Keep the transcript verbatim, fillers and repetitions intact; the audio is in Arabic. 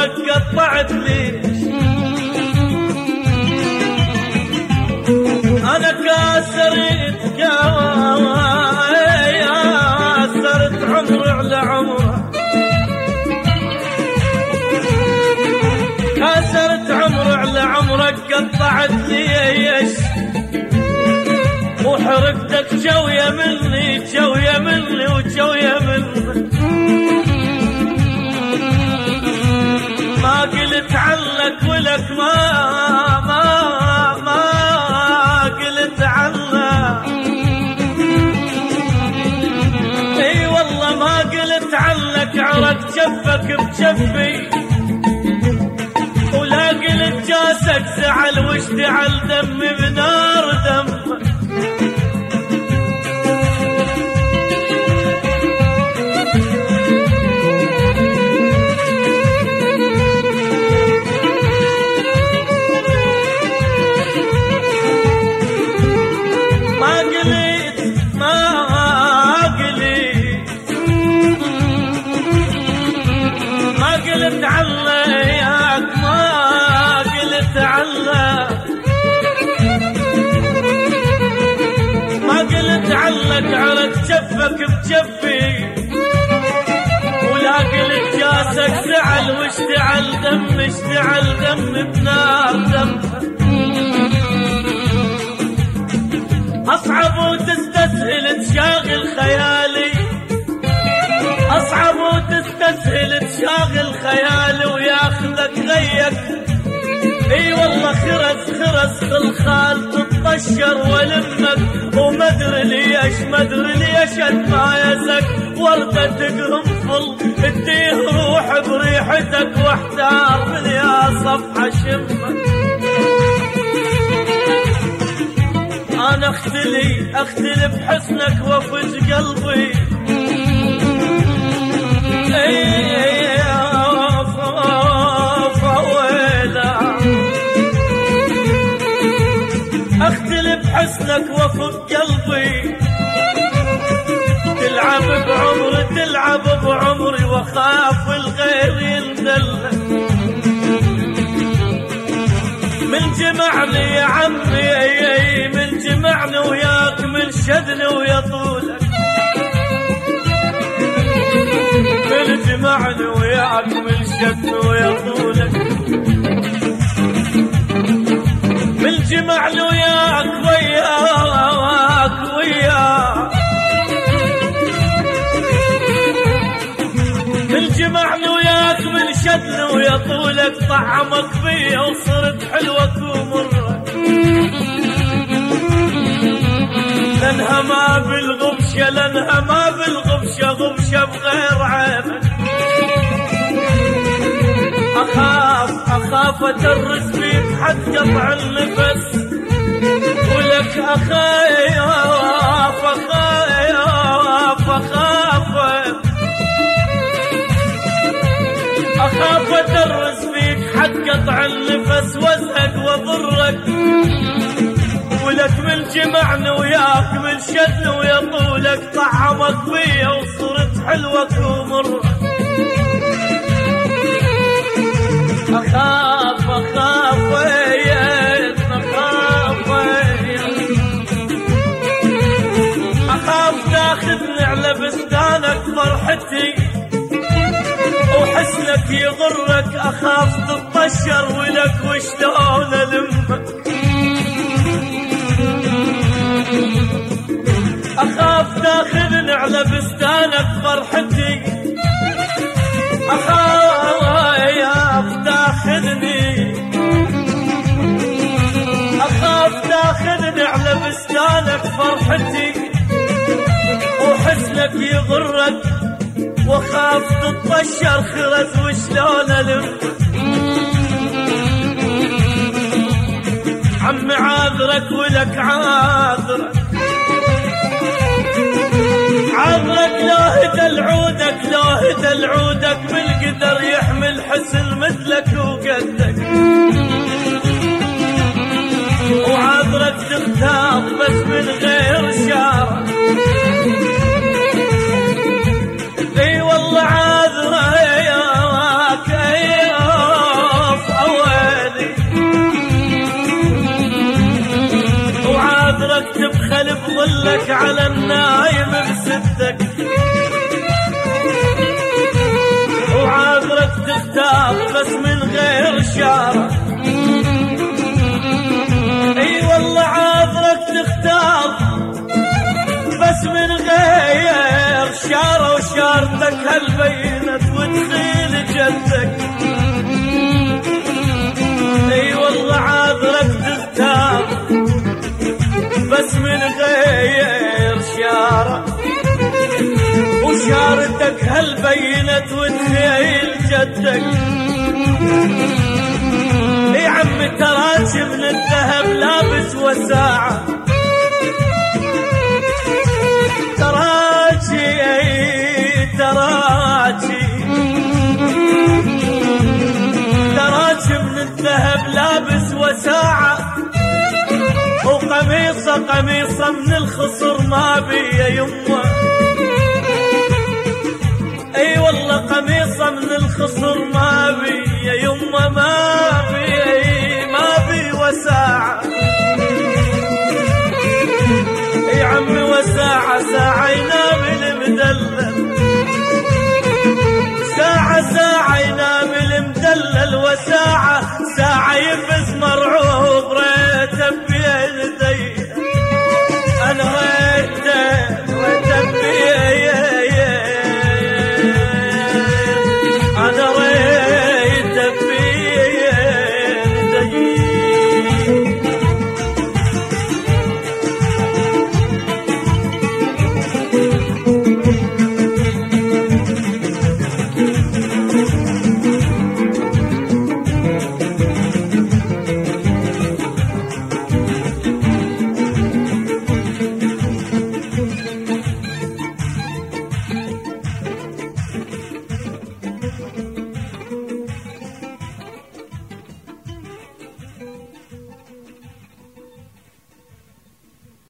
عمرك قطعت ليش؟ أنا كاسرت كاسرت عمري على عمرك، كاسرت عمري على عمرك قطعت ليش؟ وحرقتك جوية مني جوية مني وجوية مني، ما قلت عنك ولك ما ما ما قلت عنك، اي والله ما قلت عنك، عرق جفك بجفي ولا قلت جاسك زعل واشتعل دمي بنار دمك. علق عرق جفك بجفي ولا قلت جاسك زعل واشتعل دم اشتعل دم بنار دم. أصعب وتستسهل تشاغل خيالي، أصعب وتستسهل تشاغل خيالي وياخذك غيك، اي والله خرس خرس خلخال تطشر ولمك ومدري ليش مدري ليش اتمايزك وردة تقرنفل اديه روح بريحتك واحتار من يا صفحة شمك. انا اختلي اختلي بحسنك وافج قلبي، اختلف حسنك وفق قلبي، تلعب بعمري تلعب بعمري واخاف الغير يندلك. من جمعني يا عمي من جمعني وياك من شدني ويا طولك، من جمعني وياك من شدني ويا طولك، من جمعني وياك وياك وياك، من جمعني وياك من شدني ويا طولك، طعمك فيا وصرت حلوك ومرك، لانها ما بالغبشة لانها ما بالغبشة غبشة بغير عينك. أخاف أخاف أدرس فيك حد قطع النفس ولك أخاف أخاف أخاف أخاف أدرس فيك حد قطع النفس وازهق وضرك، ولك من جمعني وياك من شدني ويا طولك، طعمك فيا وصرت حلوك ومرك. أخاف أخاف وياك أخاف وياك، أخاف تاخذني على بستانك فرحتي وحسنك يغرك، أخاف تطشر ولك وشلون ألمك، أخاف تاخذني على بستانك فرحتي، أخاف تاخذني أخاف تاخذني على بستانك فرحتي وحسنك يغرك، وخاف تطشر خرز وشلون ألم. عمي عاذرك ولك عاذرك عاذرك، لو هدى عودك لو هدى عودك بالقدر يحمل حسن مثلك وقدك، وعاذرك تختار بس من غير شارع، اي والله عاذرك لك على النايم بستك، وعذرك تختار بس من غير شارة. اي والله عذرك تختار بس من غير شارة، وشارتك هل بينت وتخيل جدك. اي والله عذرك تختار بس من غير شارة، وشارتك هل بينت وتخيل جدك. يا عم تراجي من الذهب لابس وساعة، تراجي تراجي تراجي من الذهب لابس وساعة، وقميصة قميصة من الخصر ما بي يمه. اي والله قميصة من الخصر ما